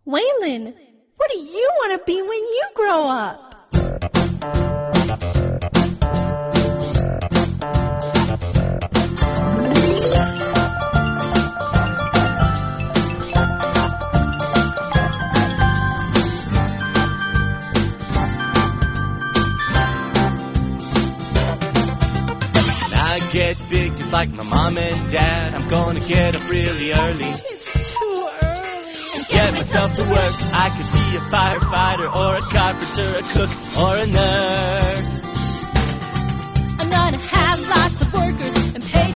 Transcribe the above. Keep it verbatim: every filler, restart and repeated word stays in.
Waylon, what do you want to be when you grow up? Get big just like my mom and dad. I'm gonna get up really early. It's too early. Get myself to work. I could be a firefighter or a carpenter, a cook or a nurse. I'm gonna have lots of workers